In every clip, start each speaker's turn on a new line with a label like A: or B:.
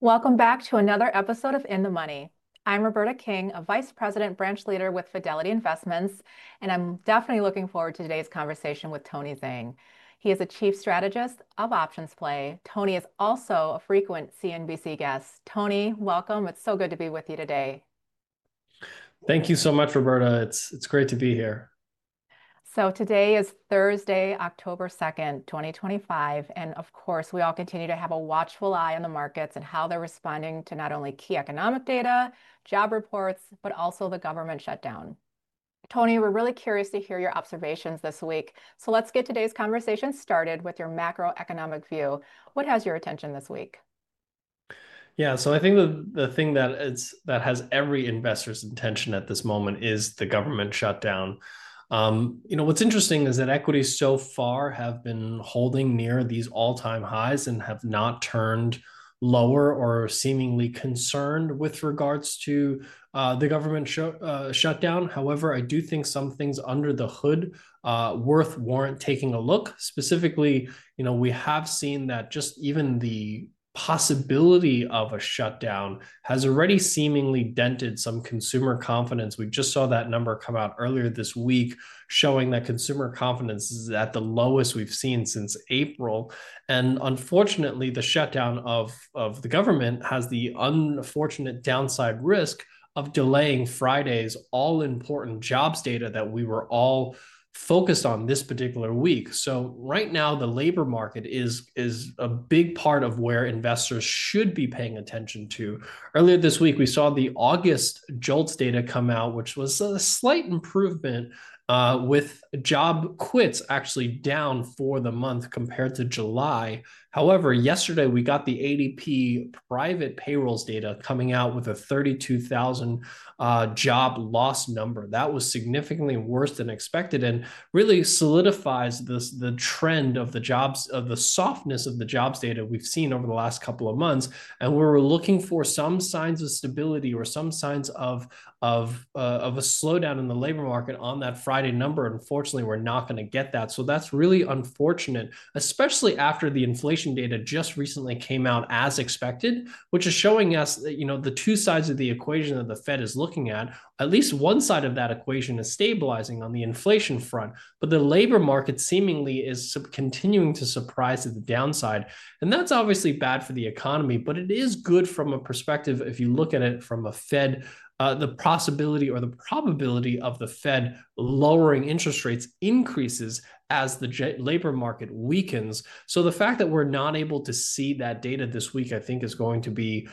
A: Welcome back to another episode of In the Money. I'm Roberta King, a Vice President Branch Leader with Fidelity Investments, and I'm definitely looking forward to today's conversation with Tony Zhang. He is a Chief Strategist of Options Play. Tony is also a frequent CNBC guest. Tony, welcome. It's so good to be with you today.
B: Thank you so much, Roberta. It's great to be here.
A: So today is Thursday, October 2nd, 2025. And of course, we all continue to have a watchful eye on the markets and how they're responding to not only key economic data, job reports, but also the government shutdown. Tony, we're really curious to hear your observations this week. So let's get today's conversation started with your macroeconomic view. What has your attention this week?
B: Yeah, so I think the thing that has every investor's intention at this moment is the government shutdown. What's interesting is that equities so far have been holding near these all-time highs and have not turned lower or seemingly concerned with regards to the government shutdown. However, I do think some things under the hood warrant taking a look. Specifically, we have seen that just even the possibility of a shutdown has already seemingly dented some consumer confidence. We just saw that number come out earlier this week, showing that consumer confidence is at the lowest we've seen since April. And unfortunately, the shutdown of the government has the unfortunate downside risk of delaying Friday's all important jobs data that we were all focused on this particular week. So right now the labor market is a big part of where investors should be paying attention to. Earlier this week we saw the August JOLTS data come out, which was a slight improvement with job quits actually down for the month compared to July. However, yesterday we got the ADP private payrolls data coming out with a 32,000 job loss number. That was significantly worse than expected and really solidifies the trend of the softness of the jobs data we've seen over the last couple of months. And we were looking for some signs of stability or some signs of a slowdown in the labor market on that Friday number. Unfortunately, we're not going to get that. So that's really unfortunate, especially after the inflation data just recently came out as expected, which is showing us that, the two sides of the equation that the Fed is looking at least one side of that equation is stabilizing on the inflation front, but the labor market seemingly is continuing to surprise to the downside. And that's obviously bad for the economy, but it is good from a perspective, if you look at it from a Fed the possibility or the probability of the Fed lowering interest rates increases as the labor market weakens. So the fact that we're not able to see that data this week, I think, is going to be,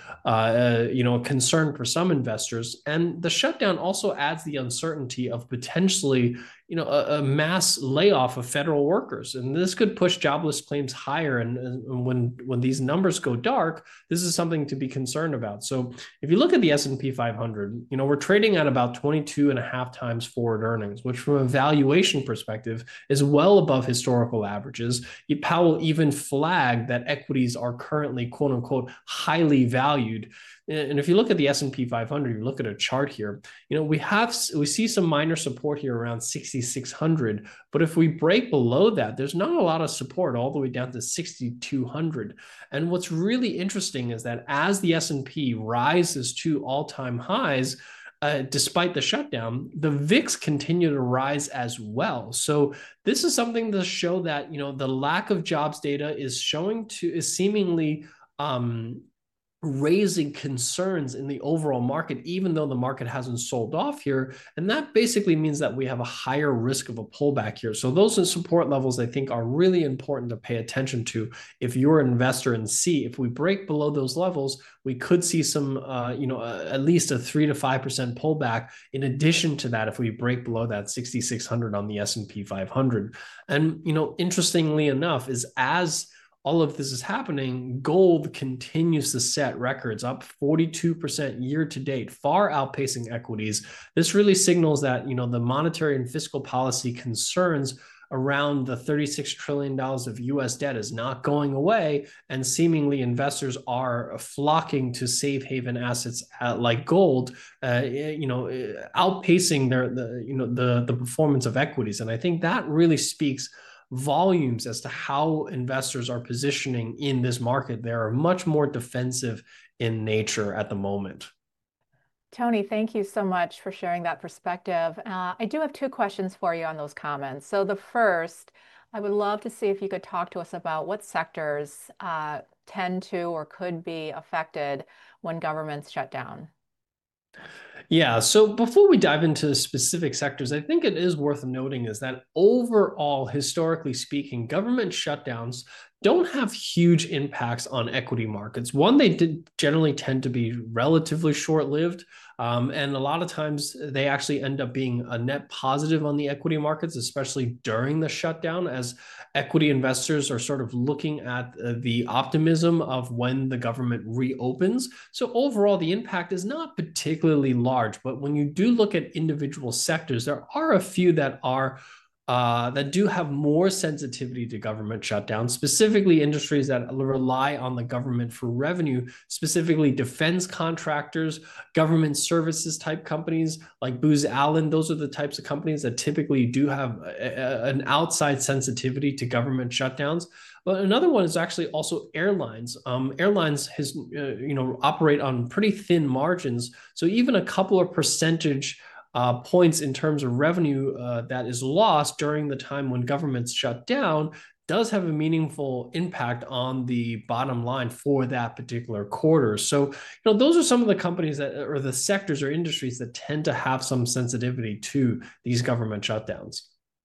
B: a concern for some investors. And the shutdown also adds the uncertainty of potentially, a mass layoff of federal workers, and this could push jobless claims higher. And when these numbers go dark, this is something to be concerned about. So if you look at the S&P 500, we're trading at about 22 and a half times forward earnings, which from a valuation perspective is well above historical averages. Powell even flagged that equities are currently, quote unquote, highly valued. And if you look at the S&P 500, you look at a chart here, we see some minor support here around 6,600. But if we break below that, there's not a lot of support all the way down to 6,200. And what's really interesting is that as the S&P rises to all-time highs, despite the shutdown, the VIX continue to rise as well. So this is something to show that the lack of jobs data is seemingly raising concerns in the overall market, even though the market hasn't sold off here. And that basically means that we have a higher risk of a pullback here. So those are support levels I think are really important to pay attention to if you're an investor, and see if we break below those levels, we could see some, at least a 3 to 5% pullback. In addition to that, if we break below that 6,600 on the S&P 500. And, interestingly enough, is as all of this is happening, gold continues to set records, up 42% year to date, far outpacing equities. This really signals that, the monetary and fiscal policy concerns around the $36 trillion of US debt is not going away, and seemingly investors are flocking to safe haven assets like gold, outpacing the performance of equities. And I think that really speaks volumes as to how investors are positioning in this market. They are much more defensive in nature at the moment.
A: Tony, thank you so much for sharing that perspective. I do have two questions for you on those comments. So the first, I would love to see if you could talk to us about what sectors tend to or could be affected when governments shut down.
B: Yeah, so before we dive into specific sectors, I think it is worth noting is that overall, historically speaking, government shutdowns don't have huge impacts on equity markets. One, they did generally tend to be relatively short-lived, and a lot of times they actually end up being a net positive on the equity markets, especially during the shutdown, as equity investors are sort of looking at the optimism of when the government reopens. So overall, the impact is not particularly large, but when you do look at individual sectors, there are a few that do have more sensitivity to government shutdowns, specifically industries that rely on the government for revenue, specifically defense contractors, government services type companies like Booz Allen. Those are the types of companies that typically do have an outside sensitivity to government shutdowns. But another one is actually also airlines. Airlines operate on pretty thin margins, so even a couple of percentage points in terms of revenue that is lost during the time when governments shut down does have a meaningful impact on the bottom line for that particular quarter. So, those are some of the companies that, or the sectors or industries that tend to have some sensitivity to these government shutdowns.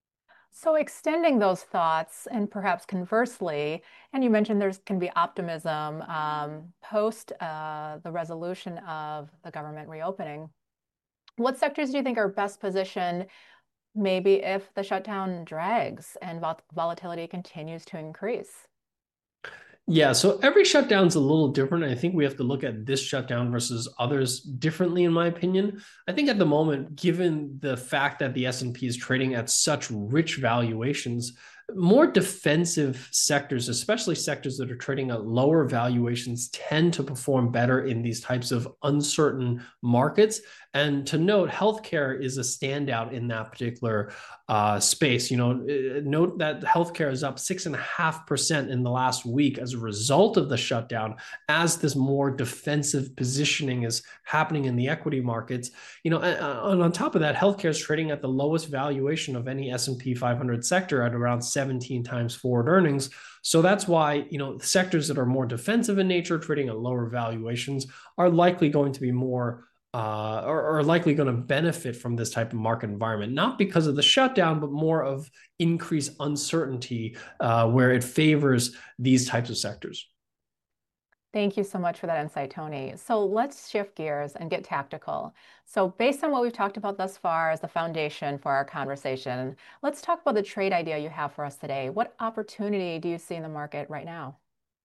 A: So extending those thoughts and perhaps conversely, and you mentioned there's can be optimism post the resolution of the government reopening. What sectors do you think are best positioned, maybe if the shutdown drags and volatility continues to increase?
B: Yeah, so every shutdown is a little different. I think we have to look at this shutdown versus others differently, in my opinion. I think at the moment, given the fact that the S&P is trading at such rich valuations, more defensive sectors, especially sectors that are trading at lower valuations, tend to perform better in these types of uncertain markets. And to note, healthcare is a standout in that particular space. Note that healthcare is up 6.5% in the last week as a result of the shutdown, as this more defensive positioning is happening in the equity markets. And on top of that, healthcare is trading at the lowest valuation of any S&P 500 sector at around 17 times forward earnings. So that's why, sectors that are more defensive in nature, trading at lower valuations, are likely going to be more are likely going to benefit from this type of market environment, not because of the shutdown, but more of increased uncertainty where it favors these types of sectors.
A: Thank you so much for that insight, Tony. So let's shift gears and get tactical. So based on what we've talked about thus far as the foundation for our conversation, let's talk about the trade idea you have for us today. What opportunity do you see in the market right now?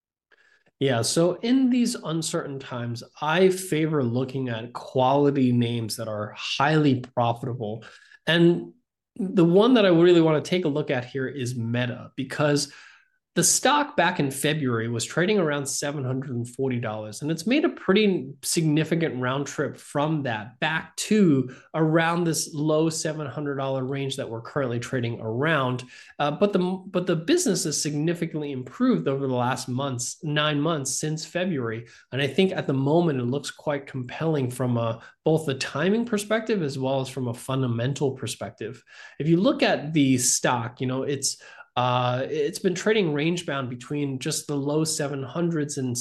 B: Yeah, so in these uncertain times, I favor looking at quality names that are highly profitable. And the one that I really want to take a look at here is Meta, because the stock back in February was trading around $740, and it's made a pretty significant round trip from that back to around this low $700 range that we're currently trading around. But the business has significantly improved over the last 9 months since February, and I think at the moment it looks quite compelling from both the timing perspective as well as from a fundamental perspective. If you look at the stock, it's been trading range bound between just the low 700s and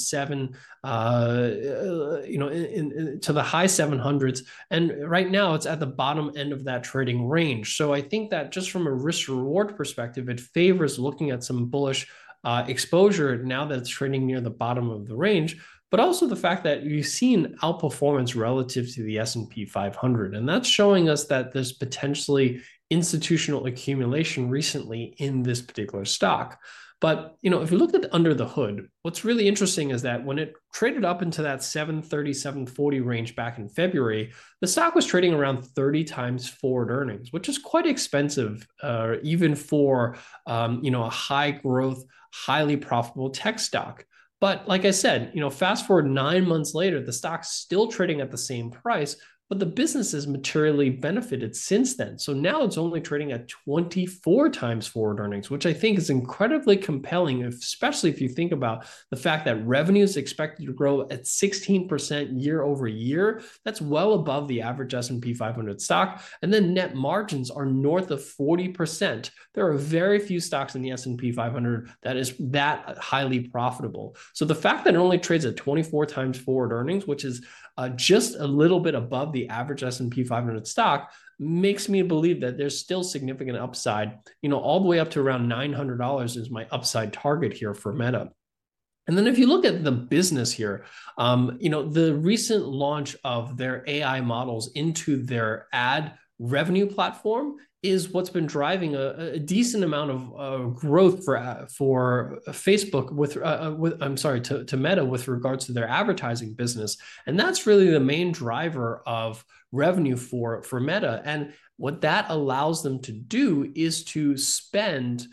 B: to the high 700s, and right now it's at the bottom end of that trading range. So I think that just from a risk reward perspective, it favors looking at some bullish exposure now that it's trading near the bottom of the range, but also the fact that you've seen outperformance relative to the S&P 500. And that's showing us that there's potentially institutional accumulation recently in this particular stock. But, if you look at under the hood, what's really interesting is that when it traded up into that 730, 740 range back in February, the stock was trading around 30 times forward earnings, which is quite expensive, even for, a high growth, highly profitable tech stock. But like I said, fast forward 9 months later, the stock's still trading at the same price, but the business has materially benefited since then. So now it's only trading at 24 times forward earnings, which I think is incredibly compelling, especially if you think about the fact that revenue is expected to grow at 16% year over year. That's well above the average S&P 500 stock. And then net margins are north of 40%. There are very few stocks in the S&P 500 that is that highly profitable. So the fact that it only trades at 24 times forward earnings, which is just a little bit above the average S&P 500 stock, makes me believe that there's still significant upside. All the way up to around $900 is my upside target here for Meta. And then if you look at the business here, the recent launch of their AI models into their ad revenue platform is what's been driving a decent amount of growth for Facebook to Meta with regards to their advertising business, and that's really the main driver of revenue for Meta. And what that allows them to do is to spend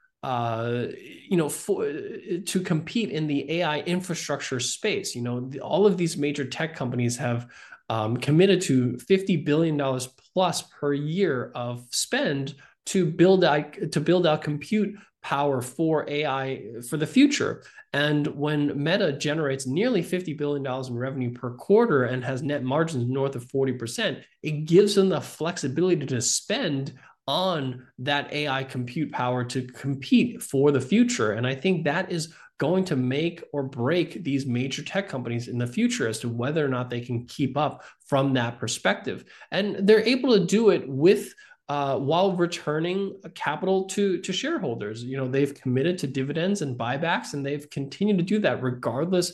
B: to compete in the AI infrastructure space. All of these major tech companies have committed to $50 billion plus per year of spend to build out compute power for AI for the future. And when Meta generates nearly $50 billion in revenue per quarter and has net margins north of 40%, it gives them the flexibility to spend on that AI compute power to compete for the future. And I think that is going to make or break these major tech companies in the future as to whether or not they can keep up from that perspective. And they're able to do it with while returning capital to shareholders. They've committed to dividends and buybacks, and they've continued to do that regardless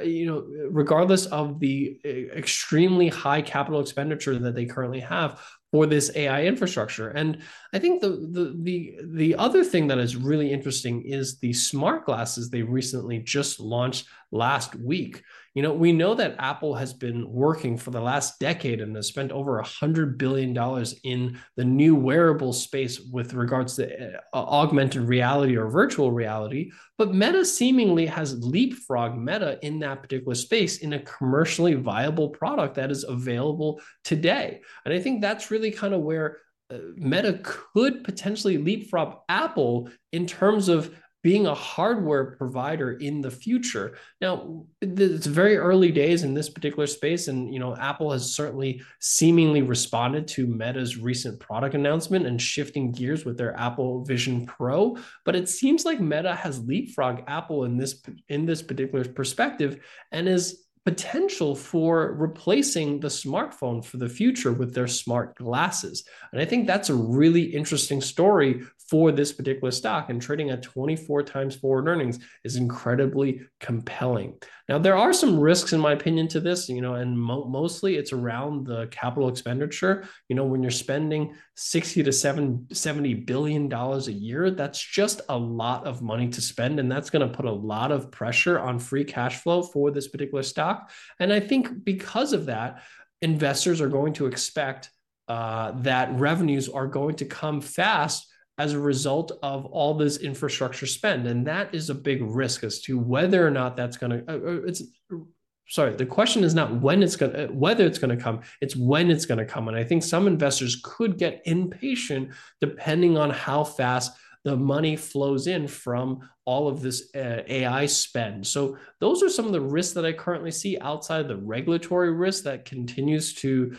B: of the extremely high capital expenditure that they currently have for this AI infrastructure. And I think the other thing that is really interesting is the smart glasses they recently just launched last week. We know that Apple has been working for the last decade and has spent over $100 billion in the new wearable space with regards to augmented reality or virtual reality. But Meta seemingly has leapfrogged Meta in that particular space in a commercially viable product that is available today. And I think that's really kind of where Meta could potentially leapfrog Apple in terms of being a hardware provider in the future. Now, it's very early days in this particular space, and Apple has certainly seemingly responded to Meta's recent product announcement and shifting gears with their Apple Vision Pro. But it seems like Meta has leapfrogged Apple in this particular perspective and is potential for replacing the smartphone for the future with their smart glasses. And I think that's a really interesting story for this particular stock, and trading at 24 times forward earnings is incredibly compelling. Now, there are some risks, in my opinion, to this, and mostly it's around the capital expenditure. When you're spending $60 to $70 billion a year, that's just a lot of money to spend, and that's going to put a lot of pressure on free cash flow for this particular stock. And I think because of that, investors are going to expect that revenues are going to come fast as a result of all this infrastructure spend. And that is a big risk as to whether or not that's going to, the question is not whether it's going to come, it's when it's going to come. And I think some investors could get impatient depending on how fast the money flows in from all of this AI spend. So those are some of the risks that I currently see outside of the regulatory risk that continues to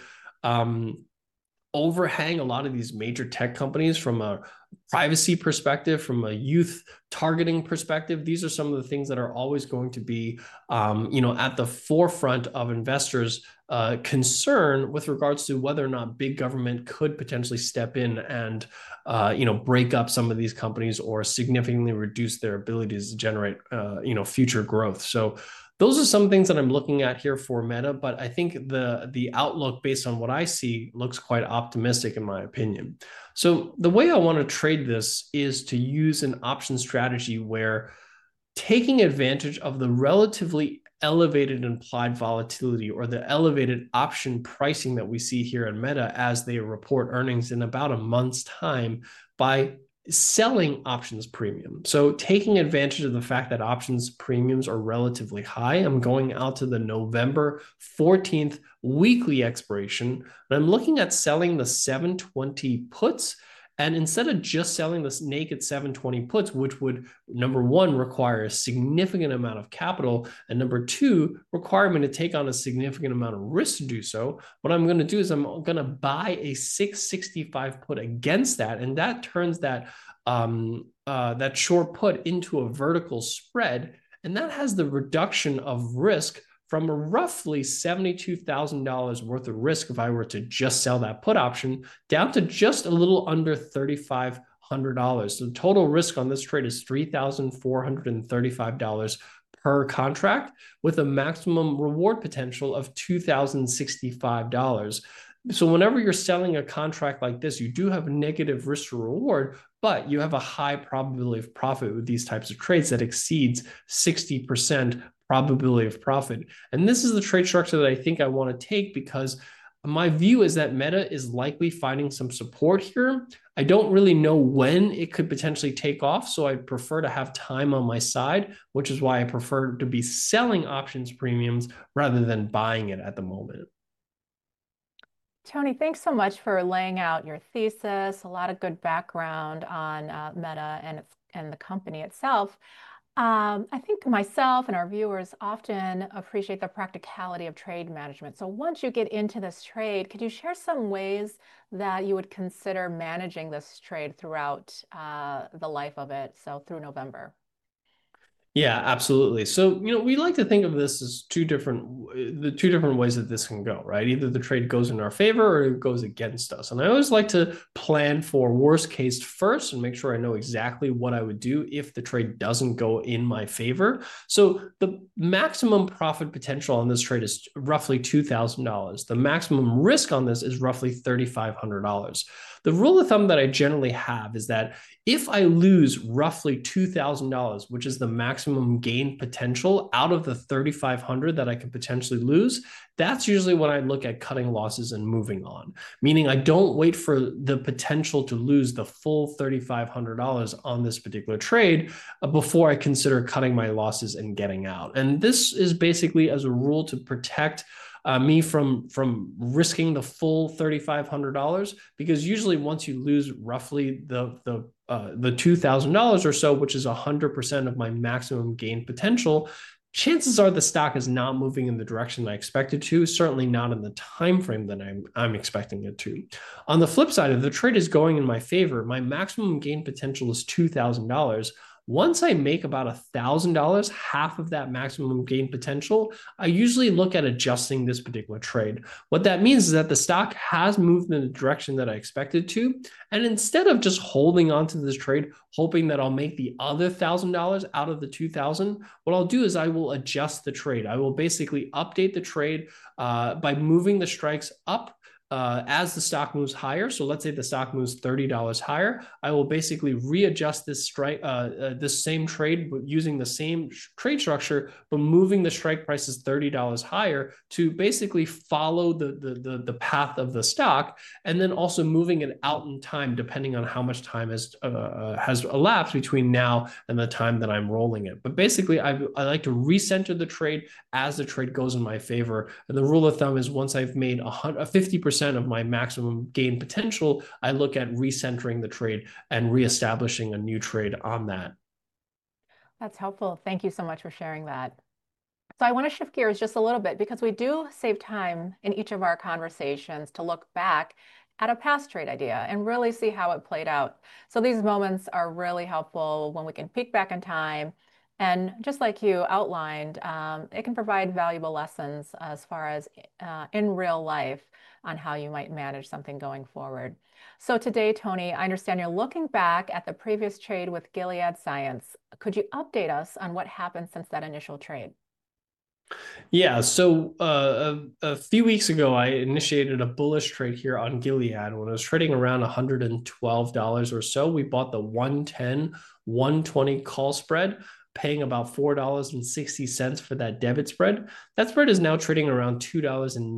B: overhang a lot of these major tech companies from a privacy perspective, from a youth targeting perspective. These are some of the things that are always going to be, at the forefront of investors' concern with regards to whether or not big government could potentially step in and, break up some of these companies or significantly reduce their abilities to generate, future growth. So those are some things that I'm looking at here for Meta, but I think the outlook based on what I see looks quite optimistic in my opinion. So the way I want to trade this is to use an option strategy where taking advantage of the relatively elevated implied volatility or the elevated option pricing that we see here in Meta as they report earnings in about a month's time by selling options premium. So taking advantage of the fact that options premiums are relatively high, I'm going out to the November 14th weekly expiration, and I'm looking at selling the 720 puts. And instead of just selling this naked 720 puts, which would, number one, require a significant amount of capital, and number two, require me to take on a significant amount of risk to do so, what I'm going to do is I'm going to buy a 665 put against that, and that turns that short put into a vertical spread, and that has the reduction of risk from a roughly $72,000 worth of risk if I were to just sell that put option down to just a little under $3,500. So the total risk on this trade is $3,435 per contract with a maximum reward potential of $2,065. So whenever you're selling a contract like this, you do have a negative risk to reward, but you have a high probability of profit with these types of trades that exceeds 60% probability of profit. And this is the trade structure that I think I want to take because my view is that Meta is likely finding some support here. I don't really know when it could potentially take off, so I prefer to have time on my side, which is why I prefer to be selling options premiums rather than buying it at the moment.
A: Tony, thanks so much for laying out your thesis, a lot of good background on Meta and the company itself. I think myself and our viewers often appreciate the practicality of trade management. So once you get into this trade, could you share some ways that you would consider managing this trade throughout the life of it, so through November?
B: Yeah, absolutely. So, we like to think of this as the two different ways that this can go, right? Either the trade goes in our favor or it goes against us. And I always like to plan for worst case first and make sure I know exactly what I would do if the trade doesn't go in my favor. So the maximum profit potential on this trade is roughly $2,000. The maximum risk on this is roughly $3,500. The rule of thumb that I generally have is that if I lose roughly $2,000, which is the maximum gain potential out of the 3,500 that I could potentially lose, that's usually when I look at cutting losses and moving on. Meaning I don't wait for the potential to lose the full $3,500 on this particular trade before I consider cutting my losses and getting out. And this is basically as a rule to protect me from risking the full $3,500, because usually once you lose roughly the $2,000 or so, which is 100% of my maximum gain potential, chances are the stock is not moving in the direction I expected to, certainly not in the time frame that I'm expecting it to. On the flip side, if the trade is going in my favor, my maximum gain potential is $2,000. Once I make about $1,000, half of that maximum gain potential, I usually look at adjusting this particular trade. What that means is that the stock has moved in the direction that I expected to. And instead of just holding on to this trade, hoping that I'll make the other $1,000 out of the 2,000, what I'll do is I will adjust the trade. I will basically update the trade by moving the strikes up as the stock moves higher. So let's say the stock moves $30 higher, I will basically readjust this this same trade, but using the same trade structure, but moving the strike prices $30 higher to basically follow the path of the stock, and then also moving it out in time depending on how much time has elapsed between now and the time that I'm rolling it. But basically, I like to recenter the trade as the trade goes in my favor. And the rule of thumb is once I've made 50% of my maximum gain potential, I look at recentering the trade and reestablishing a new trade on that.
A: That's helpful. Thank you so much for sharing that. So I want to shift gears just a little bit because we do save time in each of our conversations to look back at a past trade idea and really see how it played out. So these moments are really helpful when we can peek back in time. And just like you outlined, it can provide valuable lessons as far as in real life on how you might manage something going forward. So today, Tony, I understand you're looking back at the previous trade with Gilead Science. Could you update us on what happened since that initial trade?
B: Yeah, so a few weeks ago, I initiated a bullish trade here on Gilead. When it was trading around $112 or so, we bought the 110, 120 call spread, paying about $4.60 for that debit spread. That spread is now trading around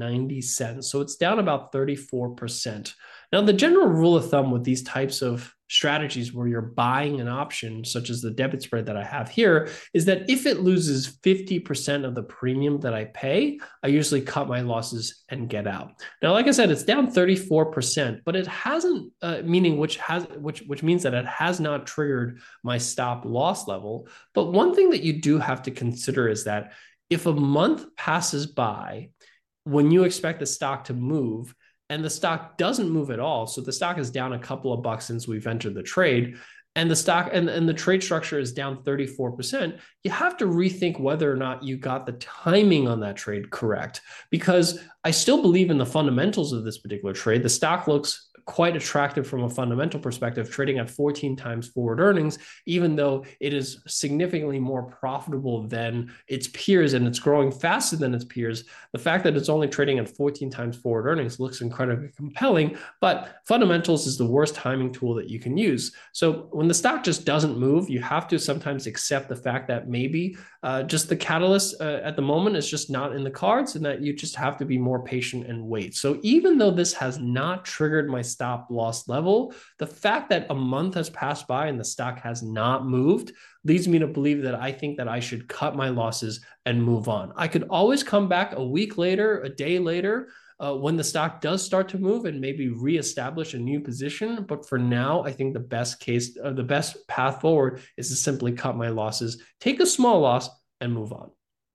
B: $2.90. So it's down about 34%. Now, the general rule of thumb with these types of strategies where you're buying an option, such as the debit spread that I have here, is that if it loses 50% of the premium that I pay, I usually cut my losses and get out. Now, like I said, it's down 34%, but it hasn't, meaning which means that it has not triggered my stop loss level. But one thing that you do have to consider is that if a month passes by when you expect the stock to move and the stock doesn't move at all, so the stock is down a couple of bucks since we've entered the trade, and the stock and the trade structure is down 34%, you have to rethink whether or not you got the timing on that trade correct. Because I still believe in the fundamentals of this particular trade. The stock looks quite attractive from a fundamental perspective, trading at 14 times forward earnings, even though it is significantly more profitable than its peers and it's growing faster than its peers. The fact that it's only trading at 14 times forward earnings looks incredibly compelling, but fundamentals is the worst timing tool that you can use. So when the stock just doesn't move, you have to sometimes accept the fact that maybe just the catalyst at the moment is just not in the cards, and that you just have to be more patient and wait. So even though this has not triggered my stop loss level, the fact that a month has passed by and the stock has not moved leads me to believe that I think that I should cut my losses and move on. I could always come back a week later, a day later, when the stock does start to move and maybe reestablish a new position. But for now, I think the best path forward is to simply cut my losses, take a small loss, and move on.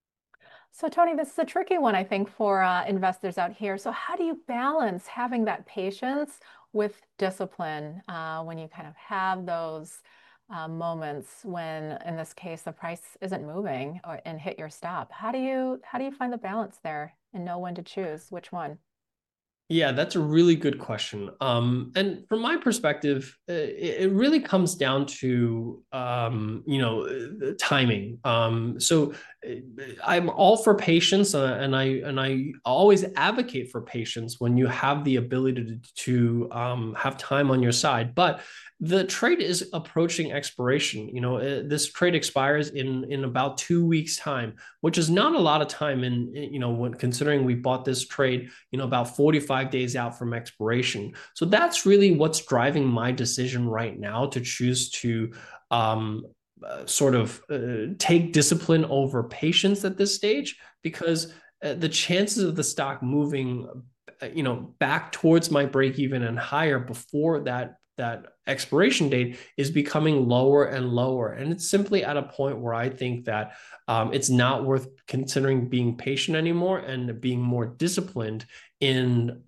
A: So Tony, this is a tricky one, I think, for investors out here. So how do you balance having that patience with discipline when you kind of have those moments when, in this case, the price isn't moving and hit your stop? How do you find the balance there and know when to choose which one?
B: Yeah, that's a really good question. And from my perspective, it really comes down to timing. Uh, I'm all for patience, and I always advocate for patience when you have the ability to have time on your side. But the trade is approaching expiration. This trade expires in about 2 weeks' time, which is not a lot of time. When considering we bought this trade, about 45 days out from expiration. So that's really what's driving my decision right now to choose to take discipline over patience at this stage, because the chances of the stock moving, back towards my break even and higher before that expiration date is becoming lower and lower. And it's simply at a point where I think that it's not worth considering being patient anymore and being more disciplined in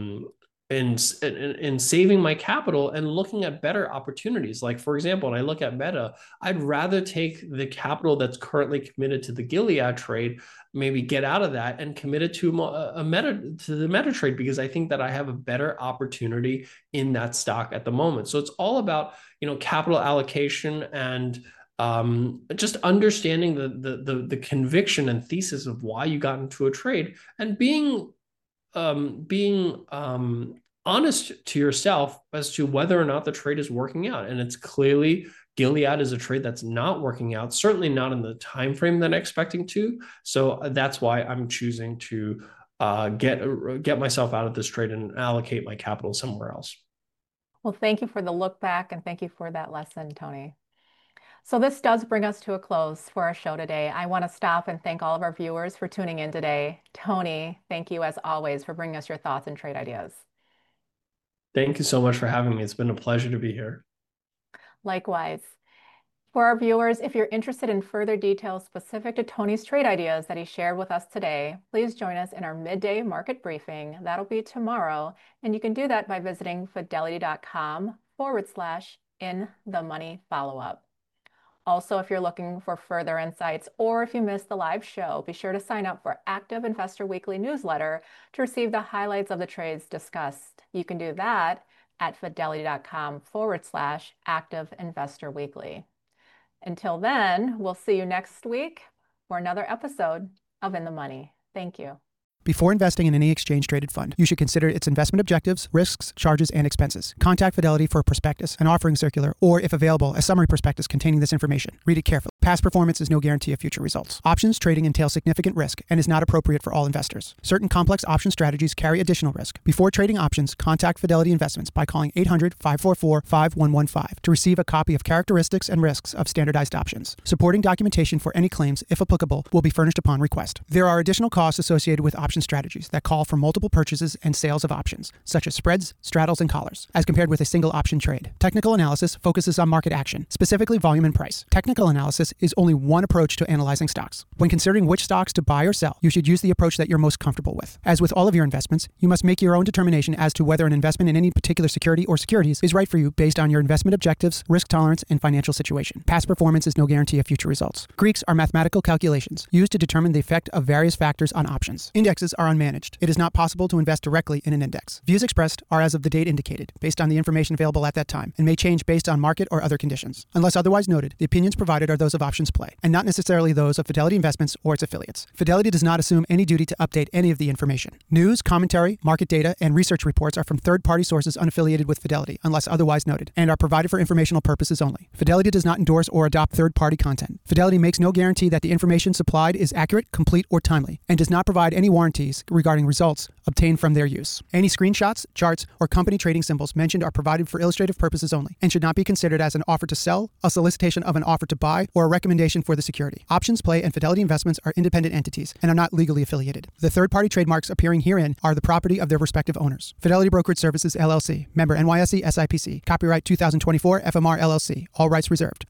B: in saving my capital and looking at better opportunities. Like, for example, when I look at Meta, I'd rather take the capital that's currently committed to the Gilead trade, maybe get out of that and commit it to the Meta trade, because I think that I have a better opportunity in that stock at the moment. So it's all about capital allocation and just understanding the conviction and thesis of why you got into a trade, and being honest to yourself as to whether or not the trade is working out. And it's clearly Gilead is a trade that's not working out, certainly not in the time frame that I'm expecting to. So that's why I'm choosing to get myself out of this trade and allocate my capital somewhere else.
A: Well, thank you for the look back and thank you for that lesson, Tony. So this does bring us to a close for our show today. I want to stop and thank all of our viewers for tuning in today. Tony, thank you as always for bringing us your thoughts and trade ideas.
B: Thank you so much for having me. It's been a pleasure to be here.
A: Likewise. For our viewers, if you're interested in further details specific to Tony's trade ideas that he shared with us today, please join us in our midday market briefing. That'll be tomorrow. And you can do that by visiting fidelity.com/in-the-money-follow-up. Also, if you're looking for further insights or if you missed the live show, be sure to sign up for Active Investor Weekly newsletter to receive the highlights of the trades discussed. You can do that at fidelity.com/Active Investor Weekly. Until then, we'll see you next week for another episode of In the Money. Thank you.
C: Before investing in any exchange-traded fund, you should consider its investment objectives, risks, charges, and expenses. Contact Fidelity for a prospectus, an offering circular, or, if available, a summary prospectus containing this information. Read it carefully. Past performance is no guarantee of future results. Options trading entails significant risk and is not appropriate for all investors. Certain complex option strategies carry additional risk. Before trading options, contact Fidelity Investments by calling 800-544-5115 to receive a copy of Characteristics and Risks of Standardized Options. Supporting documentation for any claims, if applicable, will be furnished upon request. There are additional costs associated with option strategies that call for multiple purchases and sales of options, such as spreads, straddles, and collars, as compared with a single option trade. Technical analysis focuses on market action, specifically volume and price. Technical analysis is only one approach to analyzing stocks. When considering which stocks to buy or sell, you should use the approach that you're most comfortable with. As with all of your investments, you must make your own determination as to whether an investment in any particular security or securities is right for you based on your investment objectives, risk tolerance, and financial situation. Past performance is no guarantee of future results. Greeks are mathematical calculations used to determine the effect of various factors on options. Indexes are unmanaged. It is not possible to invest directly in an index. Views expressed are as of the date indicated, based on the information available at that time, and may change based on market or other conditions. Unless otherwise noted, the opinions provided are those of Options Play, and not necessarily those of Fidelity Investments or its affiliates. Fidelity does not assume any duty to update any of the information. News, commentary, market data, and research reports are from third-party sources unaffiliated with Fidelity, unless otherwise noted, and are provided for informational purposes only. Fidelity does not endorse or adopt third-party content. Fidelity makes no guarantee that the information supplied is accurate, complete, or timely, and does not provide any warranties regarding results obtained from their use. Any screenshots, charts, or company trading symbols mentioned are provided for illustrative purposes only and should not be considered as an offer to sell, a solicitation of an offer to buy, or a recommendation for the security. Options Play and Fidelity Investments are independent entities and are not legally affiliated. The third-party trademarks appearing herein are the property of their respective owners. Fidelity Brokerage Services, LLC. Member NYSE SIPC. Copyright 2024 FMR LLC. All rights reserved.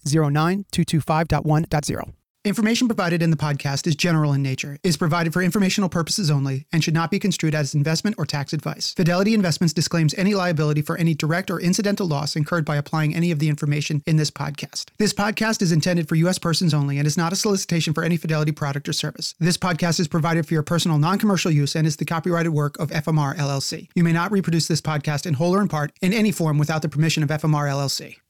C: 1109225.1.0. Information provided in the podcast is general in nature, is provided for informational purposes only, and should not be construed as investment or tax advice. Fidelity Investments disclaims any liability for any direct or incidental loss incurred by applying any of the information in this podcast. This podcast is intended for U.S. persons only and is not a solicitation for any Fidelity product or service. This podcast is provided for your personal non-commercial use and is the copyrighted work of FMR LLC. You may not reproduce this podcast in whole or in part in any form without the permission of FMR LLC.